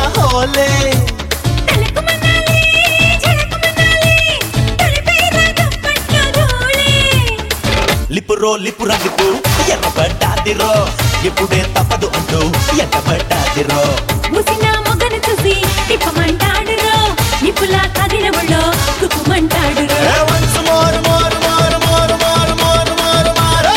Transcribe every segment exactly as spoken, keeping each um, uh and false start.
హోలే లిపురో లిపురా లిపు ఎర్రబడ్డాదిరో ఎప్పుడే తప్పదు అంటూ ఎర్రబడ్డాదిరో ముసిన మొగను చూసి తిప్పమంటాడురో నిపులా కదిలవుల్లో కుక్కుమంటాడురో once more more more more more more more మారో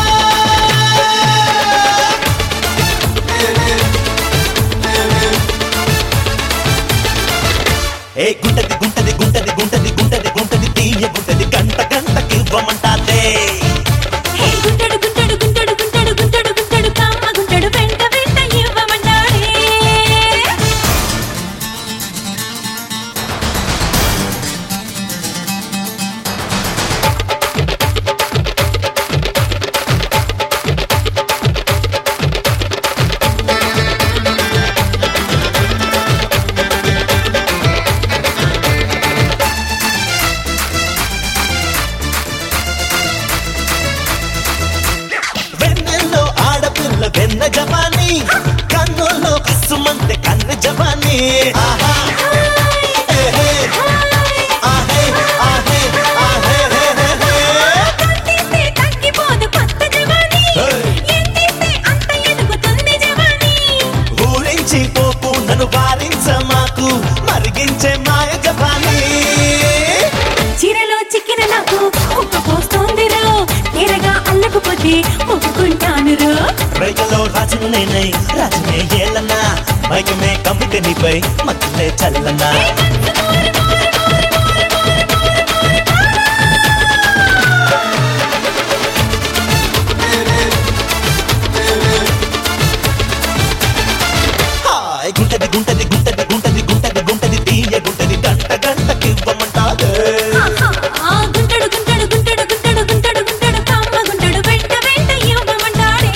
ఏ గుంటది గుంటది గుంటది గుంటది గుంటది గుంటది తీయ గుంటది గంట గంటకి ఇవ్వమంటాదే గుంటడు గుంటడు గుంటడు గుంటడు గుంటడు గుంటడు కమ్మ గుంటడు వెంట వెంట ఇవ్వమంటాడే వెన్నెల్లో ఆడపిల్ల వెన్న జవాని కన్నుల్లో కసుమంటే కన్ను జవాని ఆహా ఏహే ఆహే ఆహే ఆహే కంటిస్తే తగ్గిపోదు కొత్త జవాని ఎంతిస్తే అంత ఎదుగుతుంది జవాని ఊరించి పోకు నన్ను వారించ మాకు మరిగించే మాయ జవాని చీరలో చిక్కిన నాకు ఉక్క పోస్తోందిరో తీరగా అల్లకపోతే మొక్కుకుంటానురో రైతులో రాజును నేనై రాజునే ఏలన్నా మైకమే కమ్మితే నీపై మత్తులే చల్లనా హాయ్ గుంటది గుంటది గుంటది గుంటది గుంటది గుంటది తీయ గుంటది గంట గంటకి ఇవ్వమంటాదే ఆ గుంటడు గుంటడు గుంటడు గుంటడు గుంటడు గుంటడు కమ్మ గుంటడు వెంట వెంట ఇవ్వమంటాడే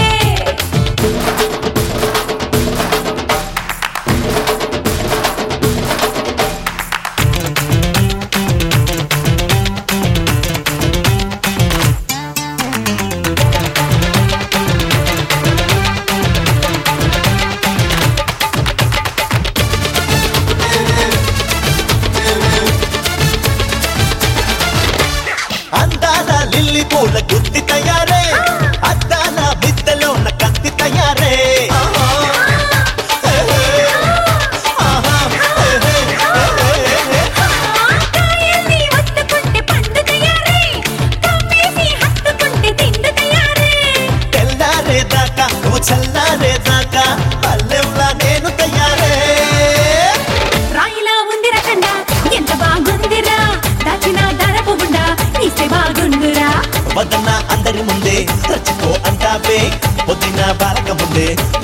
అందాల లిల్లీ పూల గుత్తి తయారే అద్దాల బిద్దలో ఉన్న కత్తి తయారే ఆహా, ఏహే, ఆహా, ఏహే, ఏహే. కాయల్ని వత్తుకుంటే పండు తయారే కమ్మేసి హత్తుకుంటే తిండు తయారే తెల్లారేదాకా నువ్వు చల్లారేదాకా పల్లెంలా నేను తయారే రాయిలా ఉందిరా కండ ఎంత బాగుందిరా దాచిన దరపు గుండా ఇస్తే బాగుండురా వదన్న అందరి ముందే రచ్చుకో అంటావే పొద్దున బాలక ముందే